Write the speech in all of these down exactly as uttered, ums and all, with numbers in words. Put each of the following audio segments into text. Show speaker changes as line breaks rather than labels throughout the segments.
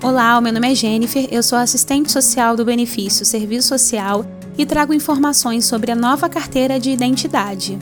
Olá, meu nome é Jennifer, eu sou assistente social do Benefício Serviço Social e trago informações sobre a nova carteira de identidade.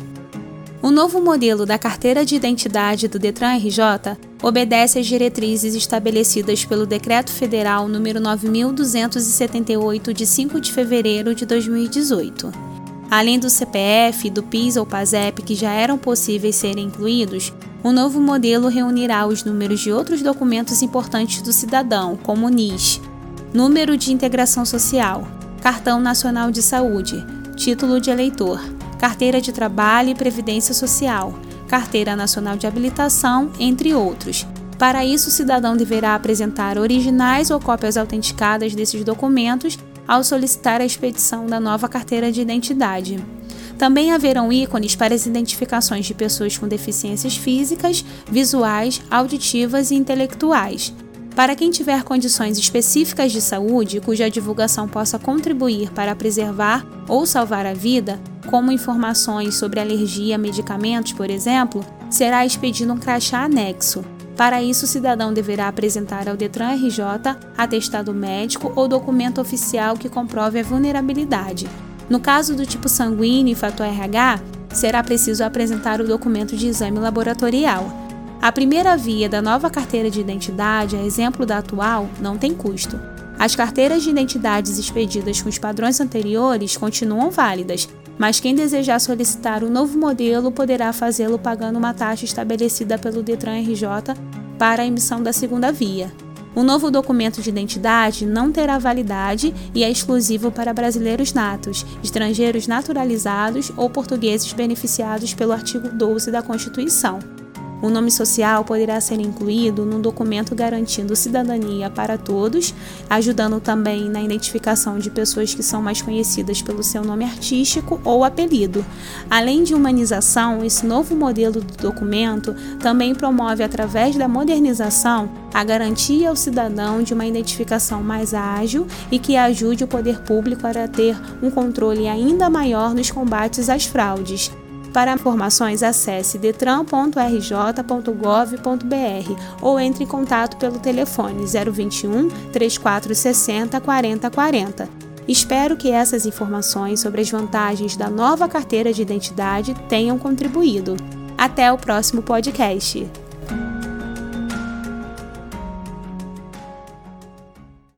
O novo modelo da carteira de identidade do Detran R J obedece às diretrizes estabelecidas pelo Decreto Federal número nove mil duzentos e setenta e oito, de cinco de fevereiro de dois mil e dezoito. Além do C P F, do PIS ou PASEP, que já eram possíveis serem incluídos, o novo modelo reunirá os números de outros documentos importantes do cidadão, como N I S, Número de Integração Social, Cartão Nacional de Saúde, Título de Eleitor, Carteira de Trabalho e Previdência Social, Carteira Nacional de Habilitação, entre outros. Para isso, o cidadão deverá apresentar originais ou cópias autenticadas desses documentos ao solicitar a expedição da nova carteira de identidade. Também haverão ícones para as identificações de pessoas com deficiências físicas, visuais, auditivas e intelectuais. Para quem tiver condições específicas de saúde, cuja divulgação possa contribuir para preservar ou salvar a vida, como informações sobre alergia a medicamentos, por exemplo, será expedido um crachá anexo. Para isso, o cidadão deverá apresentar ao Detran R J atestado médico ou documento oficial que comprove a vulnerabilidade. No caso do tipo sanguíneo e fator R H, será preciso apresentar o documento de exame laboratorial. A primeira via da nova carteira de identidade, a exemplo da atual, não tem custo. As carteiras de identidades expedidas com os padrões anteriores continuam válidas, mas quem desejar solicitar o novo modelo poderá fazê-lo pagando uma taxa estabelecida pelo Detran R J para a emissão da segunda via. O novo documento de identidade não terá validade e é exclusivo para brasileiros natos, estrangeiros naturalizados ou portugueses beneficiados pelo artigo doze da Constituição. O nome social poderá ser incluído num documento garantindo cidadania para todos, ajudando também na identificação de pessoas que são mais conhecidas pelo seu nome artístico ou apelido. Além de humanização, esse novo modelo do documento também promove, através da modernização, a garantia ao cidadão de uma identificação mais ágil e que ajude o poder público a ter um controle ainda maior nos combates às fraudes. Para informações, acesse detran ponto r j ponto gov ponto b r ou entre em contato pelo telefone zero vinte e um, trinta e quatro sessenta, quarenta quarenta. Espero que essas informações sobre as vantagens da nova carteira de identidade tenham contribuído. Até o próximo podcast!